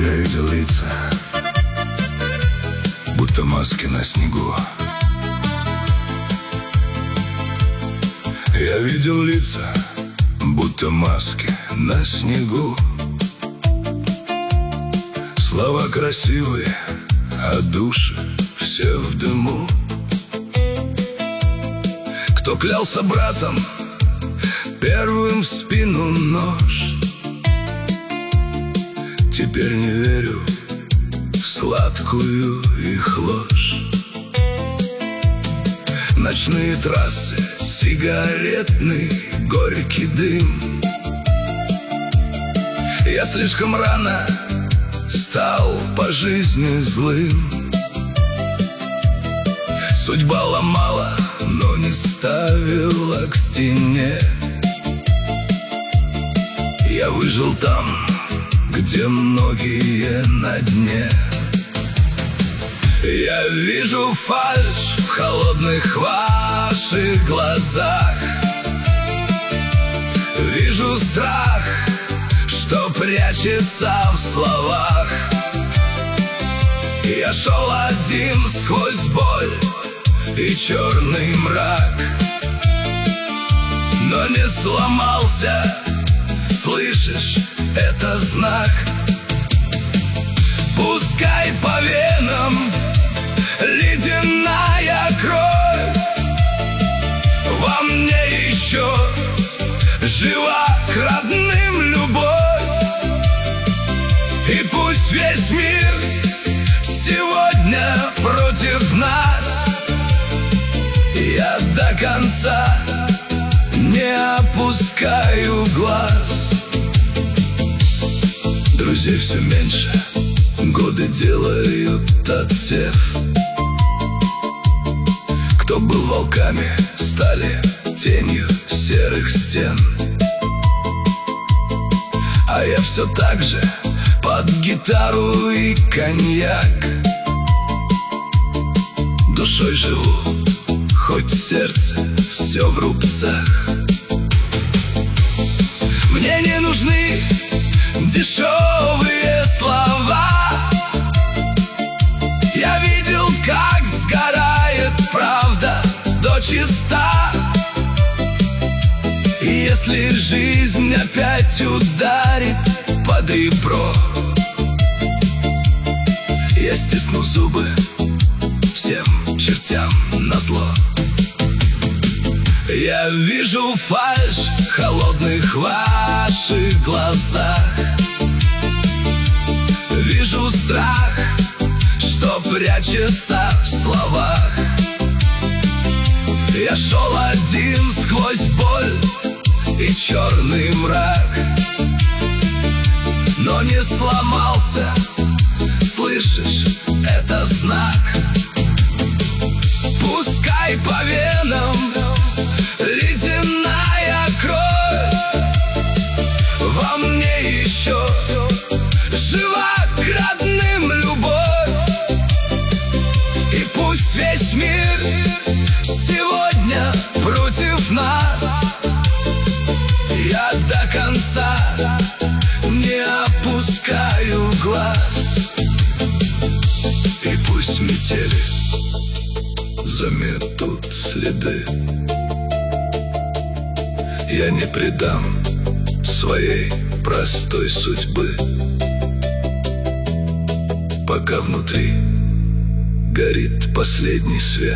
Я видел лица, будто маски на снегу. Я видел лица, будто маски на снегу. Слова красивые, а души все в дыму. Кто клялся братом, первым в спину нож. Теперь не верю в сладкую их ложь. Ночные трассы, сигаретный горький дым. Я слишком рано стал по жизни злым. Судьба ломала, но не ставила к стене. Я выжил там, где многие на дне. Я вижу фальшь в холодных ваших глазах. Вижу страх, что прячется в словах. Я шел один сквозь боль и черный мрак, но не сломался, слышишь, это знак. Пускай по венам ледяная кровь, во мне еще жива к родным любовь. И пусть весь мир сегодня против нас, я до конца не опускаю глаз. Друзей все меньше, годы делают отсев. Кто был волками, стали тенью серых стен. А я все так же под гитару и коньяк. Душой живу, хоть сердце все в рубцах. Мне не нужны дешевые слова. Я видел, как сгорает правда дочиста. И если жизнь опять ударит под ребро, я стисну зубы всем чертям назло. Я вижу фальшь в холодных ваших глазах. Вижу страх, что прячется в словах. Я шел один сквозь боль и черный мрак, но не сломался, слышишь, это знак. Пускай по венам ледяная кровь, во мне еще жива к родным любовь. И пусть весь мир сегодня против нас, я до конца не опускаю глаз. И пусть метели заметут следы, я не предам своей простой судьбы. Пока внутри горит последний свет,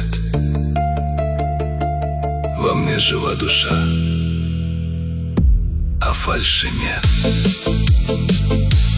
во мне жива душа, а фальши нет.